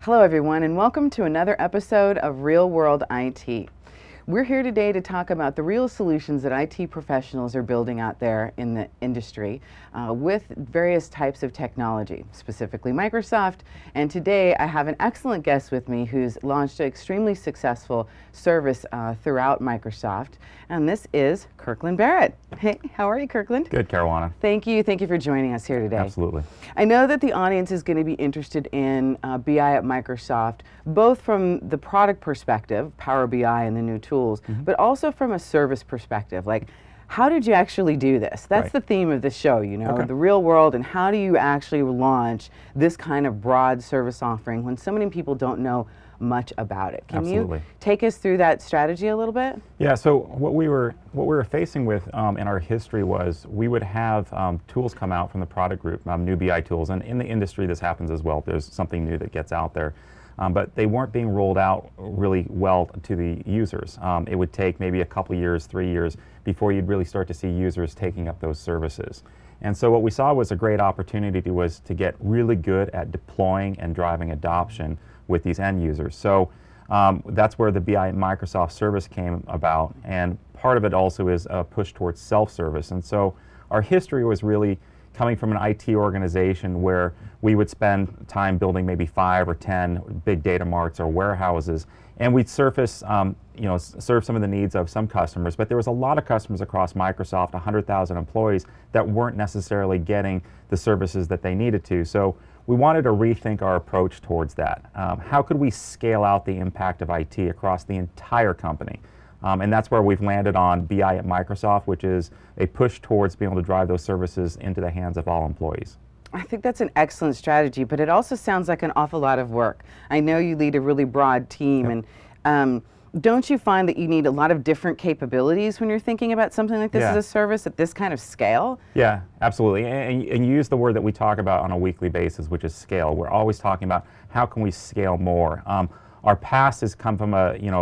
Hello everyone, and welcome to another episode of Real World IT. We're here today to talk about the real solutions that IT professionals are building out there in the industry with various types of technology, specifically Microsoft. And today I have an excellent guest with me who's launched an extremely successful service throughout Microsoft, and this is Kirkland Barrett. Hey, how are you, Kirkland? Good, Caruana. Thank you for joining us here today. Absolutely. I know that the audience is going to be interested in BI at Microsoft, both from the product perspective, Power BI and the new tools, but also from a service perspective. Like, how did you actually do this? That's the theme of this show, you know, the real world, and how do you actually launch this kind of broad service offering when so many people don't know much about it? Can you take us through that strategy a little bit? Yeah, so what we were facing with in our history was we would have tools come out from the product group, new BI tools, and in the industry this happens as well. There's something new that gets out there. But they weren't being rolled out really well to the users. It would take maybe a couple years, 3 years, before you'd really start to see users taking up those services. And so what we saw was a great opportunity to get really good at deploying and driving adoption with these end users. So that's where the BI at Microsoft service came about, and part of it also is a push towards self-service. And so our history was really coming from an IT organization where we would spend time building maybe 5 or 10 big data marts or warehouses, and we'd serve some of the needs of some customers, but there was a lot of customers across Microsoft, 100,000 employees, that weren't necessarily getting the services that they needed to. So we wanted to rethink our approach towards that. How could we scale out the impact of IT across the entire company? And that's where we've landed on BI at Microsoft, which is a push towards being able to drive those services into the hands of all employees. I think that's an excellent strategy, but it also sounds like an awful lot of work. I know you lead a really broad team, and don't you find that you need a lot of different capabilities when you're thinking about something like this as a service at this kind of scale? Yeah, absolutely. And you use the word that we talk about on a weekly basis, which is scale. We're always talking about how can we scale more. Our past has come from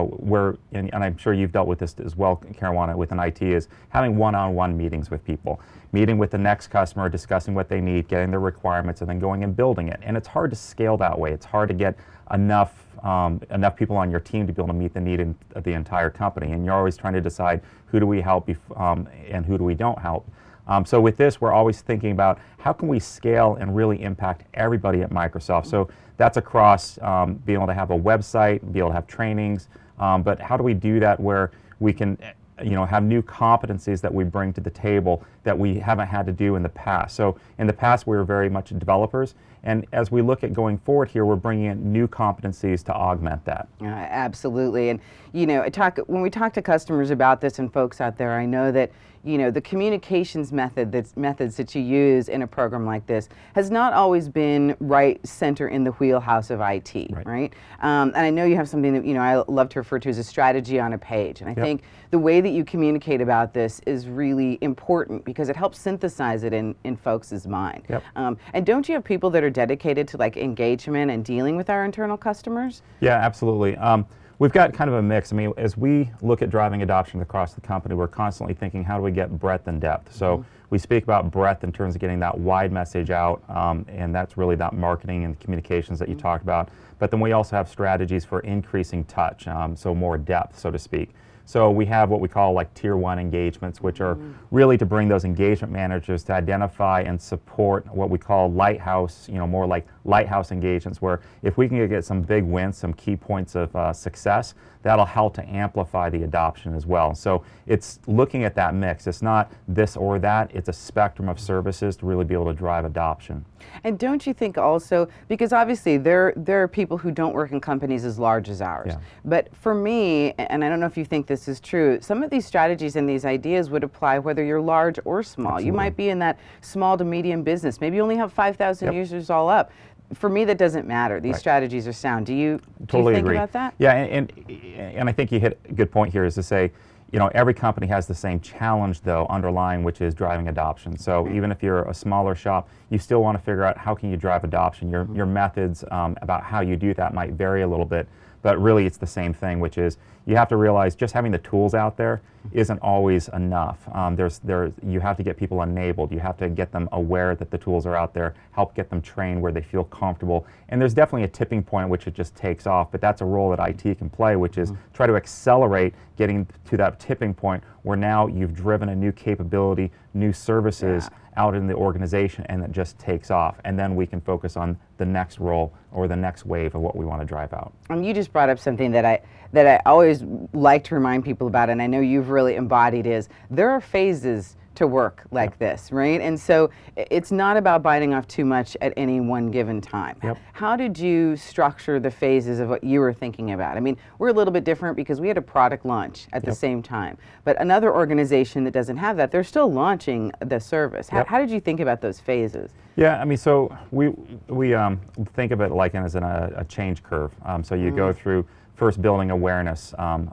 and I'm sure you've dealt with this as well, Caruana, within IT, is having one-on-one meetings with people, meeting with the next customer, discussing what they need, getting their requirements, and then going and building it. And it's hard to scale that way. It's hard to get enough people on your team to be able to meet the need of the entire company. And you're always trying to decide who do we help and who do we don't help. So with this, we're always thinking about how can we scale and really impact everybody at Microsoft. So that's across being able to have a website, be able to have trainings, but how do we do that where we can have new competencies that we bring to the table that we haven't had to do in the past. So in the past we were very much developers, and as we look at going forward here, we're bringing in new competencies to augment that. Absolutely. And when we talk to customers about this and folks out there, I know that the communications methods that you use in a program like this has not always been right center in the wheelhouse of IT, right? And I know you have something that I love to refer to as a strategy on a page. And I think the way that you communicate about this is really important because it helps synthesize it in folks' mind. And don't you have people that are dedicated to like engagement and dealing with our internal customers? Yeah, absolutely. We've got kind of a mix. I mean, as we look at driving adoption across the company, we're constantly thinking, how do we get breadth and depth? So we speak about breadth in terms of getting that wide message out, and that's really that marketing and communications that you talked about. But then we also have strategies for increasing touch, so more depth, so to speak. So we have what we call like tier 1 engagements, which are really to bring those engagement managers to identify and support what we call lighthouse, more like lighthouse engagements, where if we can get some big wins, some key points of success, that'll help to amplify the adoption as well. So it's looking at that mix. It's not this or that, it's a spectrum of services to really be able to drive adoption. And don't you think also, because obviously there are people who don't work in companies as large as ours, but for me, and I don't know if you think this is true, some of these strategies and these ideas would apply whether you're large or small. You might be in that small to medium business, maybe you only have 5,000 users all up. For me, that doesn't matter. These strategies are sound. Do you think about that? Yeah, and I think you hit a good point here, is to say, every company has the same challenge, though, underlying, which is driving adoption. So even if you're a smaller shop, you still want to figure out how can you drive adoption. Your methods about how you do that might vary a little bit, but really it's the same thing, which is you have to realize just having the tools out there isn't always enough. You have to get people enabled. You have to get them aware that the tools are out there, help get them trained where they feel comfortable. And there's definitely a tipping point at which it just takes off, but that's a role that IT can play, which is try to accelerate getting to that tipping point where now you've driven a new capability, new services out in the organization, and it just takes off. And then we can focus on the next role or the next wave of what we want to drive out. You just brought up something that I always like to remind people about, and I know you've really embodied, is there are phases to work like this, right? And so it's not about biting off too much at any one given time. How did you structure the phases of what you were thinking about? I mean, we're a little bit different because we had a product launch at the same time, but another organization that doesn't have that, they're still launching the service. How did you think about those phases? Yeah, I mean, so we think of it like as a change curve. So you go through first building awareness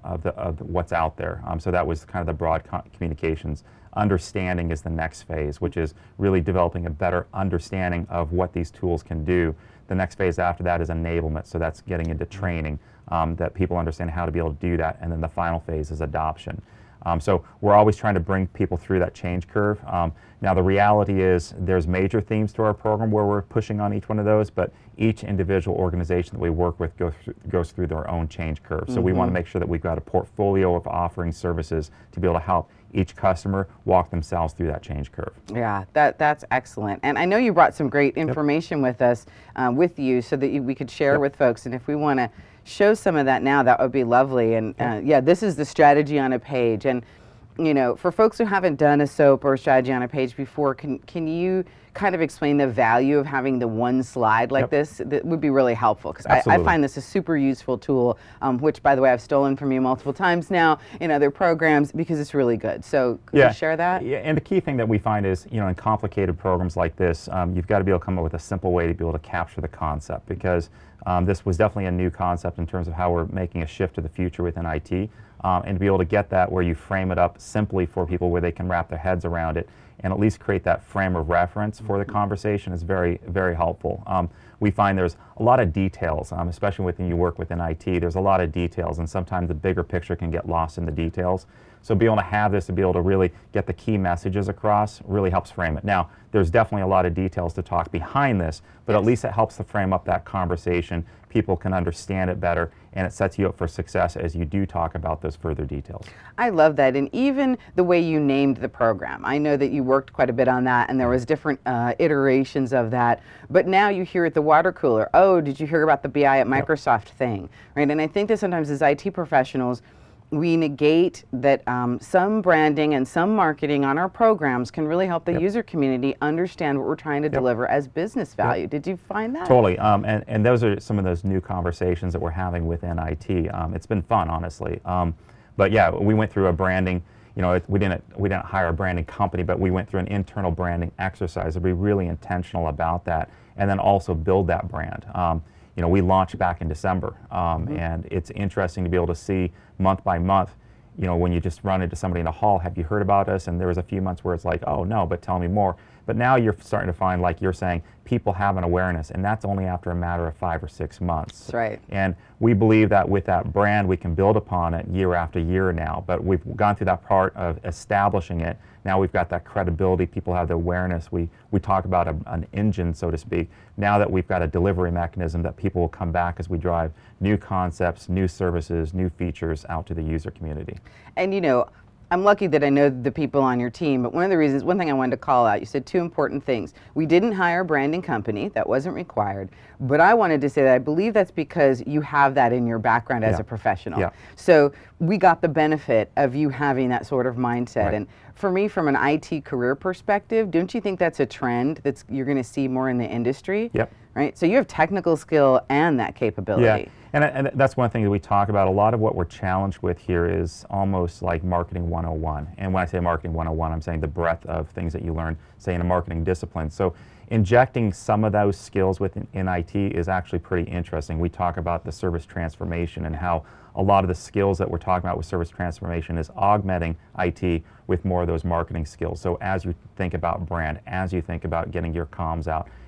of what's out there. So that was kind of the broad communications. Understanding is the next phase, which is really developing a better understanding of what these tools can do. The next phase after that is enablement, so that's getting into training, that people understand how to be able to do that, and then the final phase is adoption. So we're always trying to bring people through that change curve. Now the reality is there's major themes to our program where we're pushing on each one of those, but each individual organization that we work with goes through their own change curve. So we want to make sure that we've got a portfolio of offering services to be able to help each customer walk themselves through that change curve. Yeah, that's excellent. And I know you brought some great information with us, with you, so that we could share with folks. And if we want to show some of that now, that would be lovely. And yeah, this is the strategy on a page. And you know, for folks who haven't done a SOAP or a strategy on a page before, can you kind of explain the value of having the one slide like this? That would be really helpful, because I find this a super useful tool, which, by the way, I've stolen from you multiple times now in other programs because it's really good. So could you share that? Yeah, and the key thing that we find is, you know, in complicated programs like this, you've got to be able to come up with a simple way to be able to capture the concept, because this was definitely a new concept in terms of how we're making a shift to the future within IT. And to be able to get that where you frame it up simply for people where they can wrap their heads around it and at least create that frame of reference for the conversation is very, very helpful. We find there's a lot of details, especially when you work within IT, there's a lot of details, and sometimes the bigger picture can get lost in the details. So being able to have this, to be able to really get the key messages across, really helps frame it. Now, there's definitely a lot of details to talk behind this, but at least it helps to frame up that conversation. People can understand it better, and it sets you up for success as you do talk about those further details. I love that, and even the way you named the program. I know that you worked quite a bit on that, and there was different iterations of that, but now you hear at the water cooler, oh, did you hear about the BI at Microsoft thing, right? And I think that sometimes as IT professionals, we negate that some branding and some marketing on our programs can really help the user community understand what we're trying to deliver as business value. Did you find that? Totally, and those are some of those new conversations that we're having within IT. It's been fun, honestly. But yeah, we went through a branding, you know, we didn't hire a branding company, but we went through an internal branding exercise to be really intentional about that, and then also build that brand. You know, we launched back in December, and it's interesting to be able to see month by month, you know, when you just run into somebody in the hall, have you heard about us? And there was a few months where it's like, oh no, but tell me more. But now you're starting to find, like you're saying, people have an awareness, and that's only after a matter of 5 or 6 months. That's right. And we believe that with that brand, we can build upon it year after year now, but we've gone through that part of establishing it. Now we've got that credibility, people have the awareness, we talk about an engine, so to speak. Now that we've got a delivery mechanism that people will come back as we drive new concepts, new services, new features out to the user community. And you know, I'm lucky that I know the people on your team, but one thing I wanted to call out, you said 2 important things. We didn't hire a branding company, that wasn't required, but I wanted to say that I believe that's because you have that in your background as a professional. So we got the benefit of you having that sort of mindset. And for me, from an IT career perspective, don't you think that's a trend that you're going to see more in the industry? Right? So you have technical skill and that capability. And that's one thing that we talk about. A lot of what we're challenged with here is almost like marketing 101. And when I say marketing 101, I'm saying the breadth of things that you learn, say, in a marketing discipline. So injecting some of those skills within IT is actually pretty interesting. We talk about the service transformation and how a lot of the skills that we're talking about with service transformation is augmenting IT with more of those marketing skills. So as you think about brand, as you think about getting your comms out,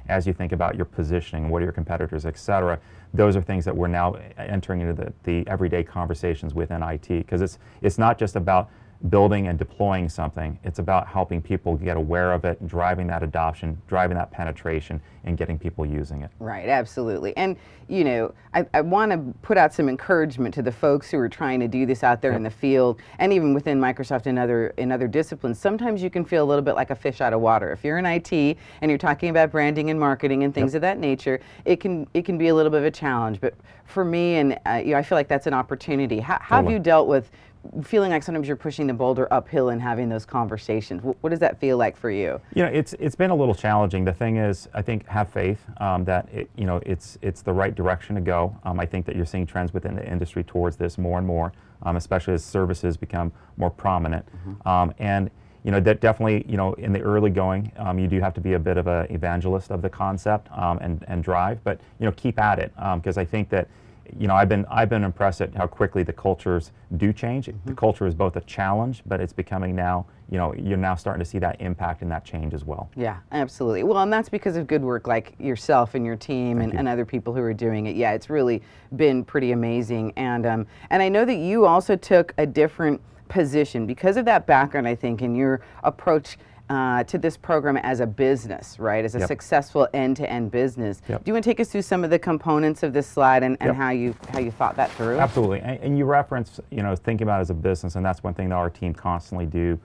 as you think about your positioning, what are your competitors, et cetera. Those are things that we're now entering into the everyday conversations within IT, because it's not just about building and deploying something. It's about helping people get aware of it, driving that adoption, driving that penetration, and getting people using it. Right, absolutely. And, you know, I want to put out some encouragement to the folks who are trying to do this out there in the field, and even within Microsoft and other disciplines. Sometimes you can feel a little bit like a fish out of water. If you're in IT and you're talking about branding and marketing and things of that nature, it can be a little bit of a challenge. But for me, and you know, I feel like that's an opportunity. How have you dealt with feeling like sometimes you're pushing the boulder uphill and having those conversations? What does that feel like for you? You know, it's been a little challenging. The thing is, I think have faith that it's the right direction to go. I think that you're seeing trends within the industry towards this more and more, especially as services become more prominent. And you know, that definitely, you know, in the early going, you do have to be a bit of an evangelist of the concept and drive, but you know, keep at it, because I think that, you know, I've been impressed at how quickly the cultures do change. The culture is both a challenge, but it's becoming now, you know, you're now starting to see that impact and that change as well. Yeah, absolutely. Well, and that's because of good work like yourself and your team and other people who are doing it. Yeah, it's really been pretty amazing. And I know that you also took a different position because of that background, I think, in your approach to this program as a business, right? As a successful end-to-end business. Do you want to take us through some of the components of this slide and how you thought that through? Absolutely. And you reference, you know, thinking about it as a business, and that's one thing that our team constantly do,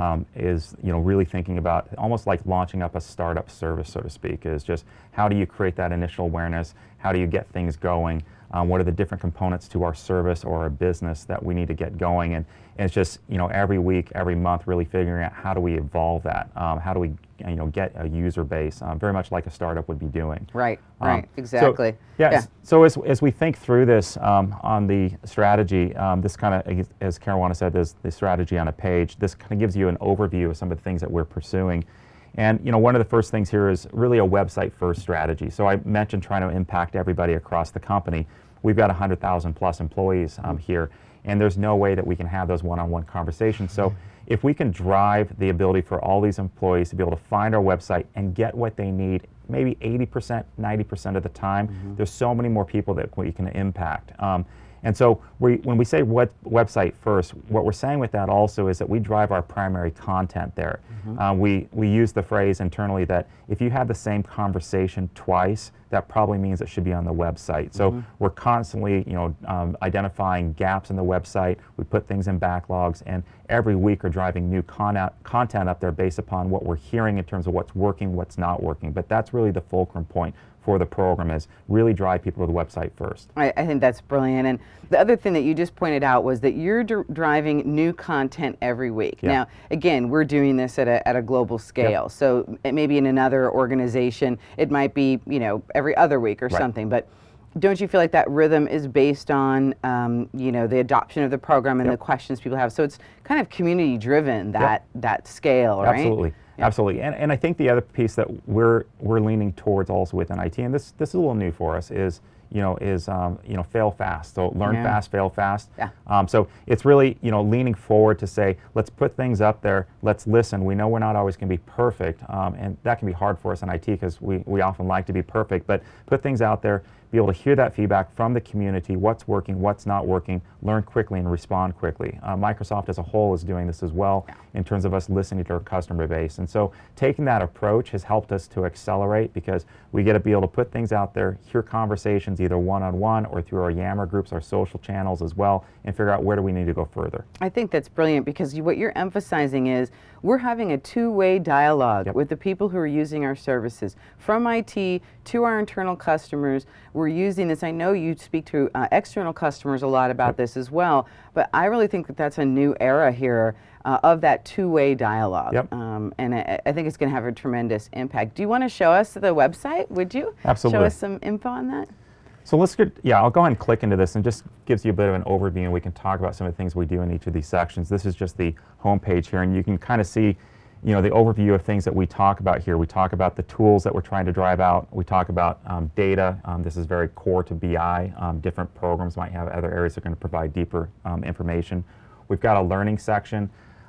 is, you know, really thinking about almost like launching up a startup service, so to speak, is just how do you create that initial awareness? How do you get things going? What are the different components to our service or our business that we need to get going? And it's just, you know, every week, every month, really figuring out how do we evolve that? How do we, you know, get a user base, very much like a startup would be doing. Right, exactly. So as we think through this on the strategy, this kind of, as Caruana said, there's the strategy on a page. This kind of gives you an overview of some of the things that we're pursuing. And you know, one of the first things here is really a website-first strategy. So I mentioned trying to impact everybody across the company. We've got 100,000 plus employees here, and there's no way that we can have those one-on-one conversations. So if we can drive the ability for all these employees to be able to find our website and get what they need, maybe 80%, 90% of the time, there's so many more people that we can impact. And so when we say website first, what we're saying with that also is that we drive our primary content there. We use the phrase internally that if you have the same conversation twice, that probably means it should be on the website. So we're constantly, you know, identifying gaps in the website. We put things in backlogs, and every week are driving new content up there based upon what we're hearing in terms of what's working, what's not working. But that's really the fulcrum point for the program, is really drive people to the website first. I think that's brilliant. And the other thing that you just pointed out was that you're driving new content every week. Now, again, we're doing this at a global scale. So maybe in another organization, it might be, you know, every other week or something. But don't you feel like that rhythm is based on, you know, the adoption of the program and the questions people have? So it's kind of community driven, that scale, right? Absolutely. Absolutely, and I think the other piece that we're leaning towards also within IT, and this is a little new for us, is you know, fail fast. So learn fast, fail fast. So it's really, you know, leaning forward to say, let's put things up there, let's listen. We know we're not always going to be perfect, and that can be hard for us in IT because we often like to be perfect, but put things out there, be able to hear that feedback from the community, what's working, what's not working, learn quickly and respond quickly. Microsoft as a whole is doing this as well in terms of us listening to our customer base. And so taking that approach has helped us to accelerate because we get to be able to put things out there, hear conversations either one-on-one or through our Yammer groups, our social channels as well, and figure out where do we need to go further. I think that's brilliant because what you're emphasizing is we're having a two-way dialogue with the people who are using our services. From IT to our internal customers, we're using this. I know you speak to external customers a lot about this as well, but I really think that that's a new era here of that two-way dialogue. And I think it's going to have a tremendous impact. Do you want to show us the website, would you? Absolutely. Show us some info on that? So let's get, I'll go ahead and click into this and just gives you a bit of an overview and we can talk about some of the things we do in each of these sections. This is just the home page here and you can kind of see, you know, the overview of things that we talk about here. We talk about the tools that we're trying to drive out. We talk about data. This is very core to BI. Different programs might have other areas that are going to provide deeper information. We've got a learning section.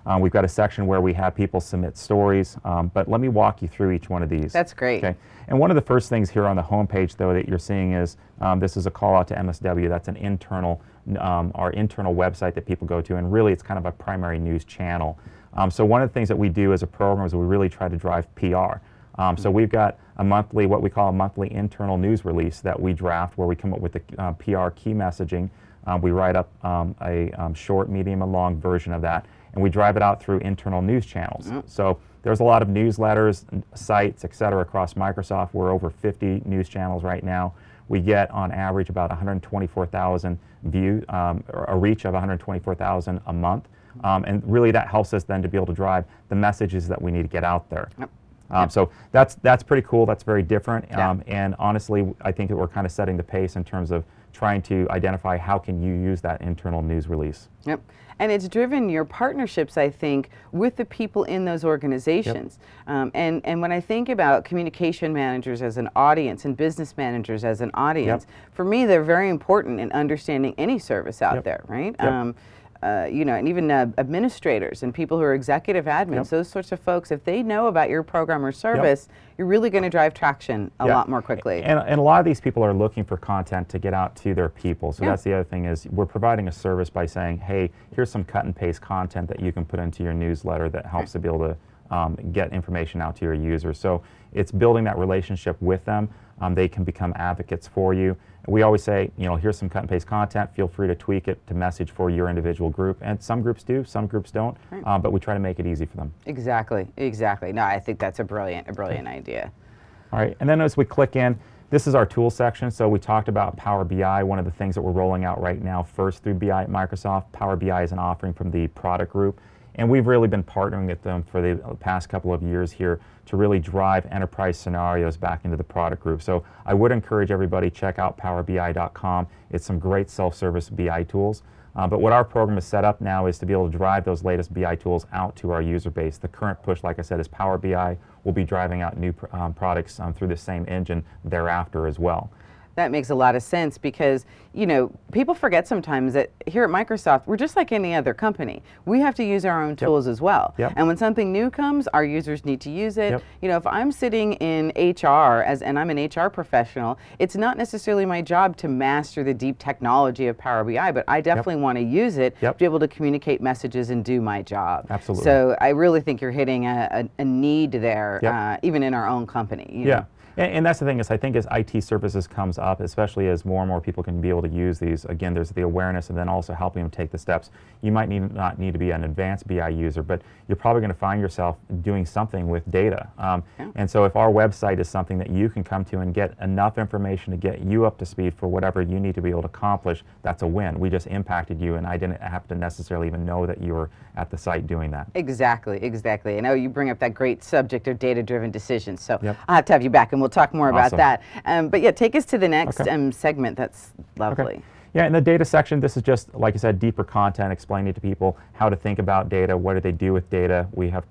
We've got a section where we have people submit stories, but let me walk you through each one of these. That's great. Okay. And one of the first things here on the homepage, though, that you're seeing is this is a call out to MSW. That's an internal, our internal website that people go to, and really it's kind of a primary news channel. So one of the things that we do as a program is we really try to drive PR. So we've got a monthly, what we call a monthly internal news release that we draft, where we come up with the PR key messaging. We write up a short, medium, and long version of that, and we drive it out through internal news channels. So there's a lot of newsletters, sites, et cetera, across Microsoft. We're over 50 news channels right now. We get, on average, about 124,000 views, a reach of 124,000 a month. And really that helps us then to be able to drive the messages that we need to get out there. So that's pretty cool. That's very different. And honestly, I think that we're kind of setting the pace in terms of trying to identify how can you use that internal news release. Yep. And it's driven your partnerships, I think, with the people in those organizations. And when I think about communication managers as an audience and business managers as an audience, for me, they're very important in understanding any service out there, right? You know, and even administrators and people who are executive admins, those sorts of folks, if they know about your program or service, you're really going to drive traction a lot more quickly. And a lot of these people are looking for content to get out to their people. So that's the other thing, is we're providing a service by saying, hey, here's some cut and paste content that you can put into your newsletter that helps to be able to get information out to your users. So it's building that relationship with them. They can become advocates for you. We always say, you know, here's some cut and paste content. Feel free to tweak it to message for your individual group. And some groups do, some groups don't. But we try to make it easy for them. Exactly, exactly. No, I think that's a brilliant idea. All right, and then as we click in, this is our tools section. So we talked about Power BI. One of the things that we're rolling out right now first through BI at Microsoft. Power BI is an offering from the product group. And we've really been partnering with them for the past couple of years here to really drive enterprise scenarios back into the product group. So I would encourage everybody, check out powerbi.com. It's some great self-service BI tools. But what our program is set up now is to be able to drive those latest BI tools out to our user base. The current push, like I said, is Power BI. We'll be driving out new products through the same engine thereafter as well. That makes a lot of sense, because, you know, people forget sometimes that here at Microsoft, we're just like any other company. We have to use our own tools as well. And when something new comes, our users need to use it. You know, if I'm sitting in HR and I'm an HR professional, it's not necessarily my job to master the deep technology of Power BI, but I definitely want to use it to be able to communicate messages and do my job. Absolutely. So I really think you're hitting a need there, even in our own company. You know? And that's the thing, is I think as IT services comes up, especially as more and more people can be able to use these, again, there's the awareness and then also helping them take the steps. You might not need to be an advanced BI user, but you're probably going to find yourself doing something with data. And so if our website is something that you can come to and get enough information to get you up to speed for whatever you need to be able to accomplish, that's a win. We just impacted you, and I didn't have to necessarily even know that you were at the site doing that. Exactly, exactly. I know you bring up that great subject of data-driven decisions, so I'll have to have you back and we'll talk more about that. But yeah, take us to the next segment. That's lovely. Yeah, in the data section, this is just, like I said, deeper content, explaining to people how to think about data, what do they do with data. We have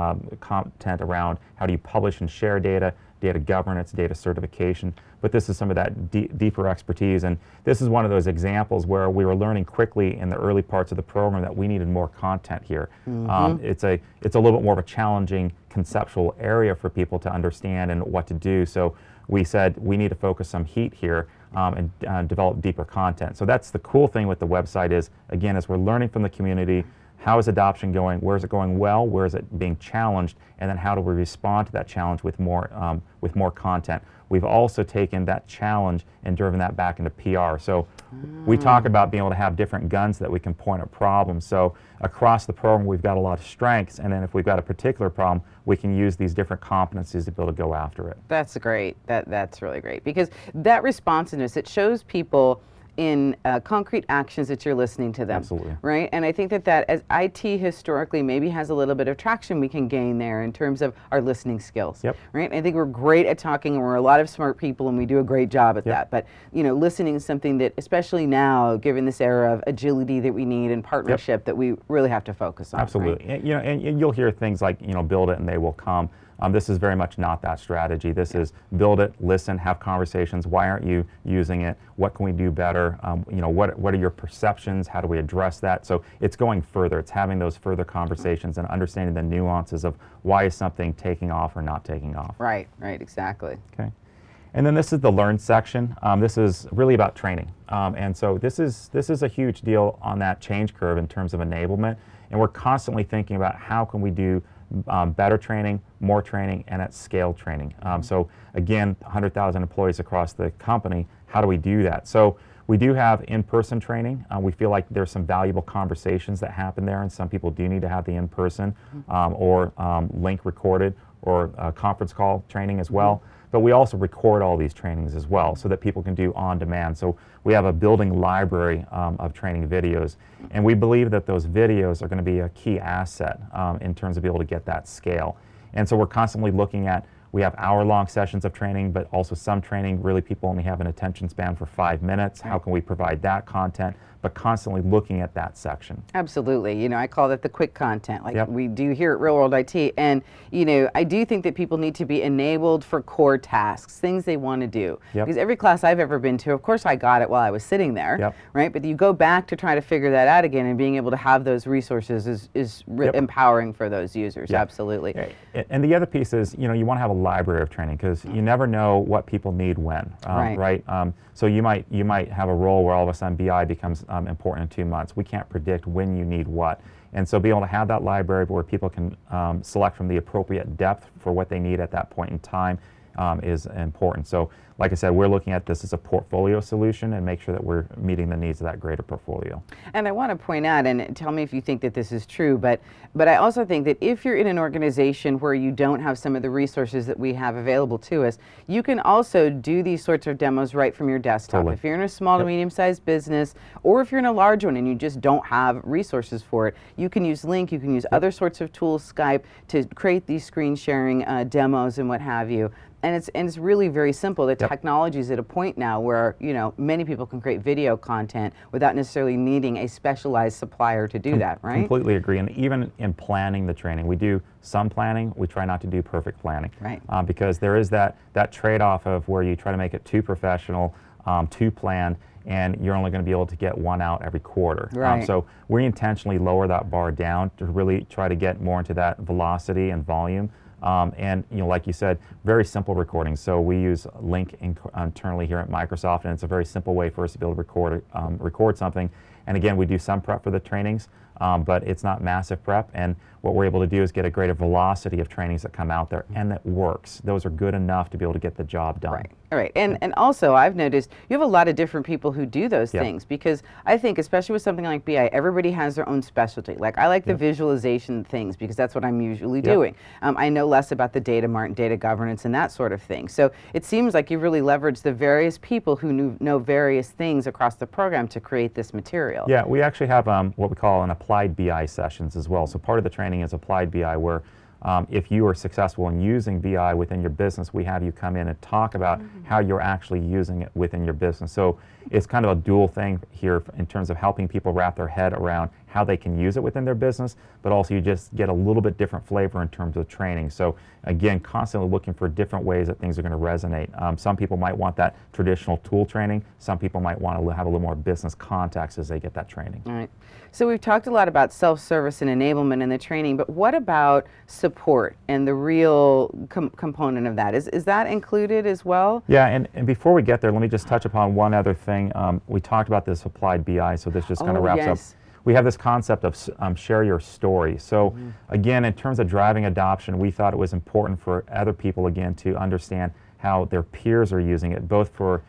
content around how do you publish and share data, data governance, data certification, but this is some of that deeper expertise. And this is one of those examples where we were learning quickly in the early parts of the program that we needed more content here. It's a little bit more of a challenging conceptual area for people to understand and what to do. So we said we need to focus some heat here and develop deeper content. So that's the cool thing with the website is, again, as we're learning from the community, how is adoption going? Where is it going well? Where is it being challenged? And then how do we respond to that challenge with more content? We've also taken that challenge and driven that back into PR. So we talk about being able to have different guns that we can point at problems. So across the program, we've got a lot of strengths, and then if we've got a particular problem, we can use these different competencies to be able to go after it. That's great. That's really great, because that responsiveness, it shows people in concrete actions that you're listening to them. Absolutely. Right? And I think that as IT historically maybe has a little bit of traction we can gain there in terms of our listening skills. Right? I think we're great at talking, and we're a lot of smart people, and we do a great job at that. But, you know, listening is something that, especially now, given this era of agility that we need and partnership, that we really have to focus on. Absolutely. Right? You know, and you'll hear things like, you know, build it and they will come. This is very much not that strategy. This is build it, listen, have conversations. Why aren't you using it? What can we do better? You know, what are your perceptions? How do we address that? So it's going further. It's having those further conversations and understanding the nuances of why is something taking off or not taking off. Right, exactly. Okay. And then this is the learn section. This is really about training. And so this is a huge deal on that change curve in terms of enablement. And we're constantly thinking about how can we do better training, more training, and at scale training. So again, 100,000 employees across the company, how do we do that? So we do have in-person training. We feel like there's some valuable conversations that happen there, and some people do need to have the in-person or link recorded or conference call training as well. But we also record all these trainings as well so that people can do on demand. So we have a building library of training videos, and we believe that those videos are going to be a key asset in terms of being able to get that scale. And so we're constantly looking at, we have hour-long sessions of training, but also some training, really people only have an attention span for 5 minutes. How can we provide that content? But constantly looking at that section. Absolutely. You know, I call that the quick content, like we do here at Real World IT. And, you know, I do think that people need to be enabled for core tasks, things they want to do. Because every class I've ever been to, of course I got it while I was sitting there, right? But you go back to try to figure that out again, and being able to have those resources is empowering for those users. Absolutely. And the other piece is, you know, you want to have a library of training, because you never know what people need when, right? So you might have a role where all of a sudden BI becomes important in 2 months. We can't predict when you need what. And so being able to have that library where people can select from the appropriate depth for what they need at that point in time is important. So like I said, we're looking at this as a portfolio solution and make sure that we're meeting the needs of that greater portfolio. And I want to point out, and tell me if you think that this is true, but I also think that if you're in an organization where you don't have some of the resources that we have available to us, you can also do these sorts of demos right from your desktop. If you're in a small to medium-sized business, or if you're in a large one and you just don't have resources for it, you can use Lync, you can use other sorts of tools, Skype, to create these screen sharing demos and what have you. And it's really very simple. The technology is at a point now where, you know, many people can create video content without necessarily needing a specialized supplier to do that, right? Completely agree. And even in planning the training, we do some planning. We try not to do perfect planning, right? Because there is that trade-off of where you try to make it too professional, too planned, and you're only going to be able to get one out every quarter. Right. So we intentionally lower that bar down to really try to get more into that velocity and volume. And you know, like you said, very simple recording. So we use Lync internally here at Microsoft, and it's a very simple way for us to be able to record something. And again, we do some prep for the trainings, but it's not massive prep. And what we're able to do is get a greater velocity of trainings that come out there, and that works. Those are good enough to be able to get the job done. Right. All right. And also, I've noticed you have a lot of different people who do those things, because I think, especially with something like BI, everybody has their own specialty. Like, I like the visualization things because that's what I'm usually doing. I know less about the data mart and data governance and that sort of thing. So it seems like you really leveraged the various people who know various things across the program to create this material. Yeah, we actually have what we call an applied BI sessions as well. So part of the training is applied BI, where if you are successful in using BI within your business, we have you come in and talk about how you're actually using it within your business. So it's kind of a dual thing here in terms of helping people wrap their head around how they can use it within their business, but also you just get a little bit different flavor in terms of training. So again, constantly looking for different ways that things are going to resonate. Some people might want that traditional tool training. Some people might want to have a little more business context as they get that training. All right. So we've talked a lot about self-service and enablement in the training, but what about support and the real component of that? Is that included as well? Yeah, and before we get there, let me just touch upon one other thing. We talked about this applied BI, so this just kind of wraps up. We have this concept of share your story. So again, in terms of driving adoption, we thought it was important for other people, again, to understand how their peers are using it, both for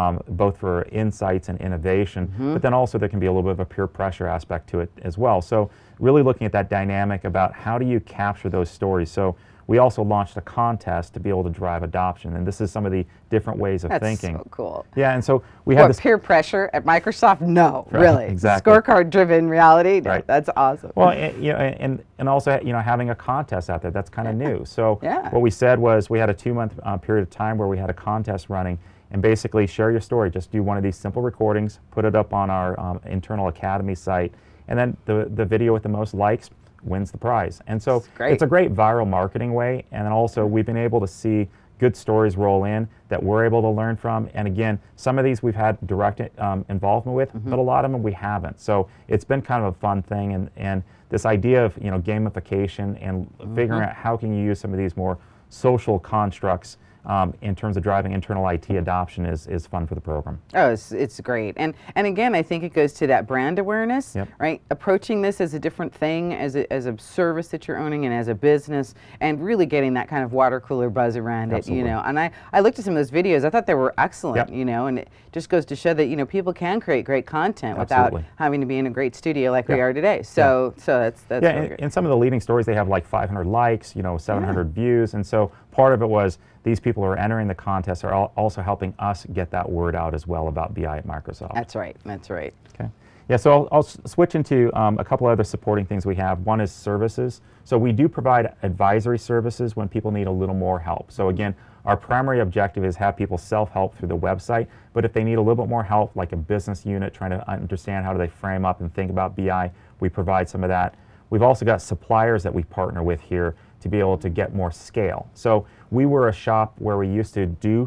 insights and innovation, but then also there can be a little bit of a peer pressure aspect to it as well. So really looking at that dynamic about how do you capture those stories. So we also launched a contest to be able to drive adoption, and this is some of the different ways of thinking. That's so cool. Yeah, and so we have this peer pressure at Microsoft? No, really. Exactly. Scorecard-driven reality? No, that's awesome. Well, you know, and also, you know, having a contest out there, that's kind of new. So what we said was we had a 2-month period of time where we had a contest running, and basically share your story. Just do one of these simple recordings, put it up on our internal Academy site, and then the video with the most likes wins the prize. And so great. it's a great viral marketing way. And then also we've been able to see good stories roll in that we're able to learn from. And again, some of these we've had direct involvement with, but a lot of them we haven't. So it's been kind of a fun thing. And this idea of gamification and figuring out how can you use some of these more social constructs in terms of driving internal IT adoption is fun for the program. Oh, it's great. And again, I think it goes to that brand awareness, right? Approaching this as a different thing, as a service that you're owning and as a business, and really getting that kind of water cooler buzz around it, And I looked at some of those videos. I thought they were excellent, and it just goes to show that, people can create great content without having to be in a great studio like we are today. So that's really great. And some of the leading stories, they have like 500 likes, 700 views. And so part of it was these people who are entering the contest are also helping us get that word out as well about BI at Microsoft. That's right. That's right. Okay. Yeah, so I'll switch into a couple other supporting things we have. One is services. So we do provide advisory services when people need a little more help. So again, our primary objective is have people self-help through the website, but if they need a little bit more help, like a business unit trying to understand how do they frame up and think about BI, we provide some of that. We've also got suppliers that we partner with here to be able to get more scale. So we were a shop where we used to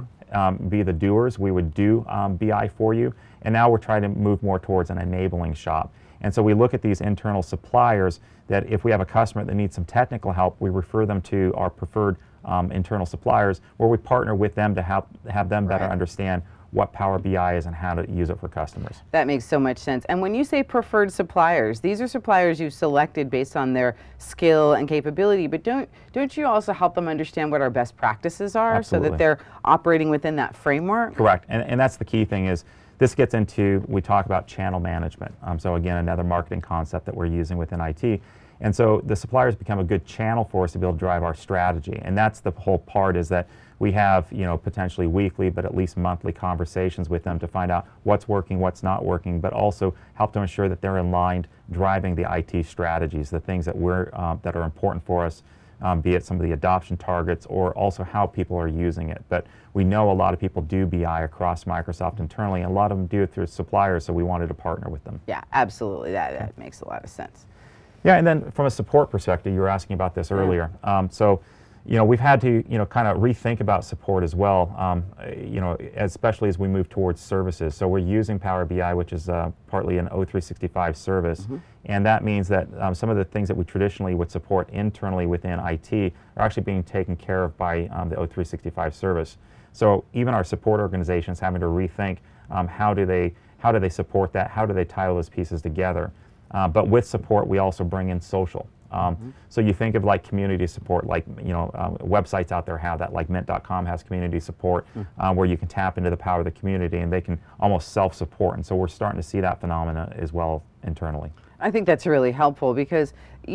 be the doers. We would do BI for you, and now we're trying to move more towards an enabling shop. And so we look at these internal suppliers that if we have a customer that needs some technical help, we refer them to our preferred internal suppliers, where we partner with them to have them better understand what Power BI is and how to use it for customers. That makes so much sense. And when you say preferred suppliers, these are suppliers you've selected based on their skill and capability, but don't you also help them understand what our best practices are? Absolutely. So that they're operating within that framework? Correct. And that's the key thing is this gets into, we talk about channel management. So again, another marketing concept that we're using within IT. And so the suppliers become a good channel for us to be able to drive our strategy. And that's the whole part, is that we have, potentially weekly, but at least monthly conversations with them to find out what's working, what's not working, but also help to ensure that they're in line driving the IT strategies, the things that that are important for us, be it some of the adoption targets or also how people are using it. But we know a lot of people do BI across Microsoft internally, and a lot of them do it through suppliers, so we wanted to partner with them. Yeah, absolutely. That makes a lot of sense. Yeah, and then from a support perspective, you were asking about this earlier. So, we've had to, kind of rethink about support as well, especially as we move towards services. So we're using Power BI, which is partly an O365 service, and that means that some of the things that we traditionally would support internally within IT are actually being taken care of by the O365 service. So even our support organizations having to rethink how do they support that, how do they tie those pieces together. But with support, we also bring in social. So you think of like community support, like websites out there have that, like Mint.com has community support, where you can tap into the power of the community and they can almost self-support. And so we're starting to see that phenomena as well internally. I think that's really helpful because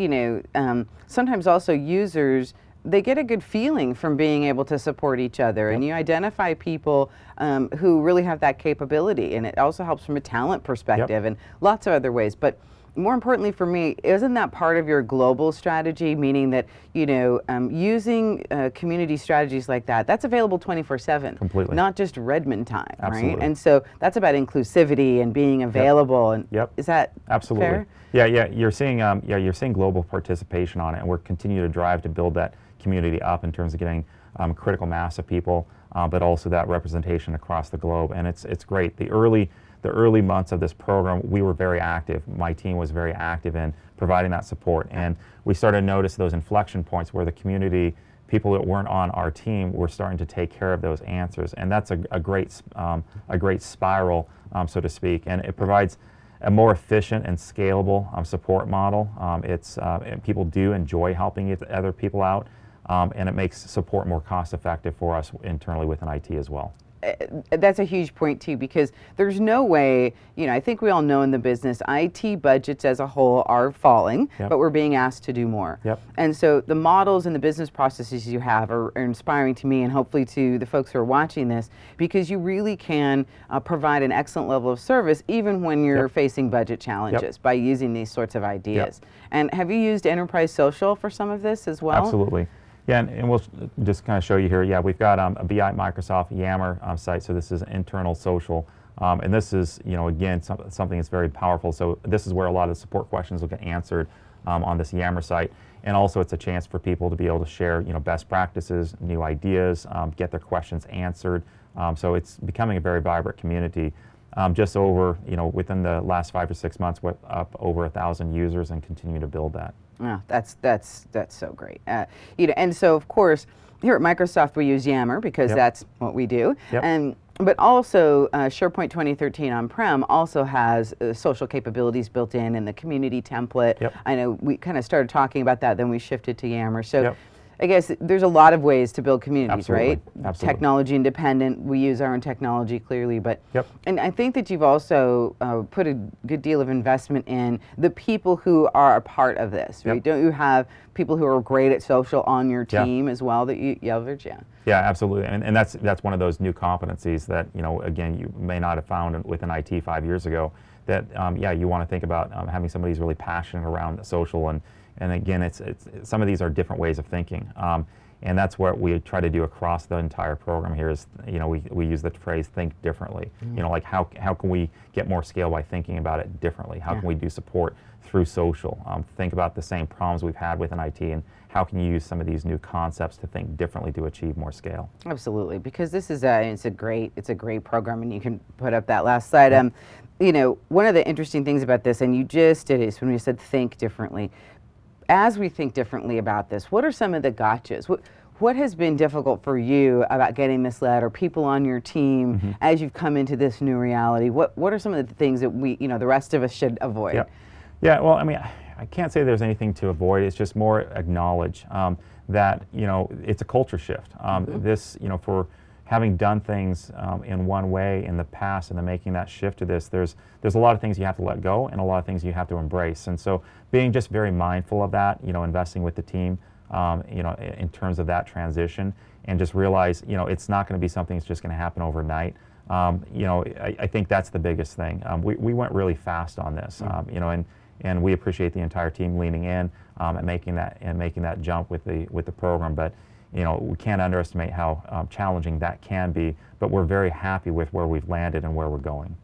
sometimes also users, they get a good feeling from being able to support each other, and you identify people who really have that capability, and it also helps from a talent perspective and lots of other ways. But more importantly for me, isn't that part of your global strategy, meaning that, using community strategies like that, that's available 24/7. Completely. Not just Redmond time, Absolutely. right? And so that's about inclusivity and being available. And is that absolutely fair? Yeah, you're seeing global participation on it, and we're continuing to drive to build that community up in terms of getting critical mass of people, but also that representation across the globe. And it's great. The early months of this program, we were very active. My team was very active in providing that support, and we started to notice those inflection points where the community, people that weren't on our team, were starting to take care of those answers, and that's a great spiral, so to speak, and it provides a more efficient and scalable support model. People do enjoy helping other people out, and it makes support more cost effective for us internally within IT as well. That's a huge point too, because there's no way, I think we all know in the business, IT budgets as a whole are falling, but we're being asked to do more. And so the models and the business processes you have are inspiring to me, and hopefully to the folks who are watching this, because you really can provide an excellent level of service even when you're facing budget challenges by using these sorts of ideas. And have you used Enterprise Social for some of this as well? Absolutely. Yeah, and we'll just kind of show you here. Yeah, we've got a BI Microsoft Yammer site, so this is internal social. And this is, again, something that's very powerful. So this is where a lot of support questions will get answered. on this Yammer site. And also it's a chance for people to be able to share, best practices, new ideas, get their questions answered. So it's becoming a very vibrant community. Just over, within the last 5 or 6 months, we're up over 1,000 users and continue to build that. Oh, that's so great. And so of course, here at Microsoft we use Yammer because that's what we do. But also SharePoint 2013 on-prem also has social capabilities built in and the community template. I know we kind of started talking about that, then we shifted to Yammer. So I guess there's a lot of ways to build communities, right? Absolutely. Technology independent, we use our own technology clearly, but and I think that you've also put a good deal of investment in the people who are a part of this, right? Don't you have people who are great at social on your team as well that you leverage? Yeah, absolutely, and that's one of those new competencies that again you may not have found within IT 5 years ago. That you want to think about having somebody who's really passionate around social, and again it's some of these are different ways of thinking, and that's what we try to do across the entire program here. Is we use the phrase think differently. Like how can we get more scale by thinking about it differently? How can we do support through social? Think about the same problems we've had within IT, and how can you use some of these new concepts to think differently to achieve more scale? Absolutely, because this is it's a great program, and you can put up that last slide. One of the interesting things about this, and you just did it, when you said think differently. As we think differently about this, what are some of the gotchas? What has been difficult for you about getting this led, or people on your team as you've come into this new reality? What are some of the things that we, the rest of us should avoid? Yeah. Well, I mean, I can't say there's anything to avoid. It's just more acknowledge that it's a culture shift. This, for having done things in one way in the past, and then making that shift to this, there's a lot of things you have to let go and a lot of things you have to embrace. And so being just very mindful of that, investing with the team, in terms of that transition, and just realize, it's not going to be something that's just going to happen overnight. I think that's the biggest thing. We went really fast on this, and we appreciate the entire team leaning in and making that jump with the program. But we can't underestimate how challenging that can be, but we're very happy with where we've landed and where we're going.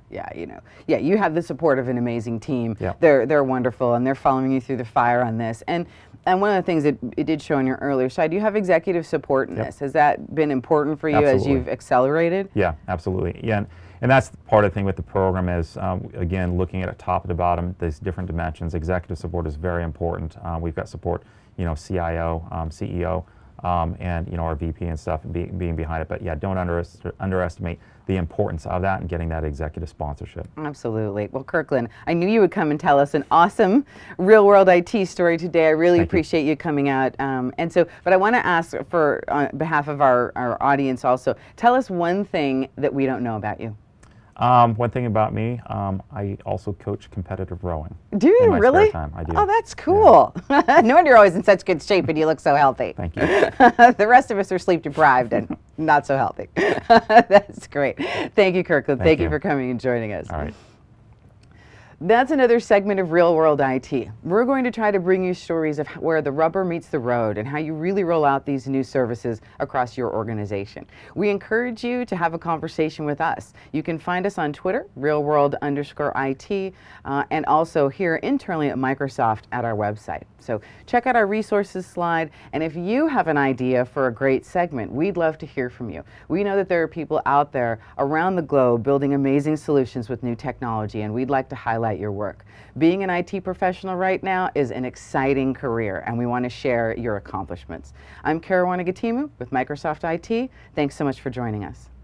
You have the support of an amazing team. They're wonderful, and they're following you through the fire on this. And one of the things that it did show on your earlier side, you have executive support in this. Has that been important for you as you've accelerated? Yeah, absolutely. Yeah, and that's part of the thing with the program is, again, looking at it top to bottom, these different dimensions. Executive support is very important. We've got support, CIO, CEO, and our VP and stuff being behind it. But yeah, don't underestimate the importance of that and getting that executive sponsorship. Absolutely. Well, Kirkland, I knew you would come and tell us an awesome real-world IT story today. I really appreciate you coming out. But I want to ask on behalf of our audience also, tell us one thing that we don't know about you. One thing about me, I also coach competitive rowing. Do you really? Spare time. I do. Oh, that's cool. Yeah. No wonder you're always in such good shape and you look so healthy. Thank you. The rest of us are sleep deprived and not so healthy. That's great. Thank you, Kirkland. Thank you for coming and joining us. All right. That's another segment of Real World IT. We're going to try to bring you stories of where the rubber meets the road and how you really roll out these new services across your organization. We encourage you to have a conversation with us. You can find us on Twitter, realworld_IT, and also here internally at Microsoft at our website. So check out our resources slide, and if you have an idea for a great segment, we'd love to hear from you. We know that there are people out there around the globe building amazing solutions with new technology, and we'd like to highlight your work. Being an IT professional right now is an exciting career, and we want to share your accomplishments. I'm Kara Wanagatimu with Microsoft IT. Thanks so much for joining us.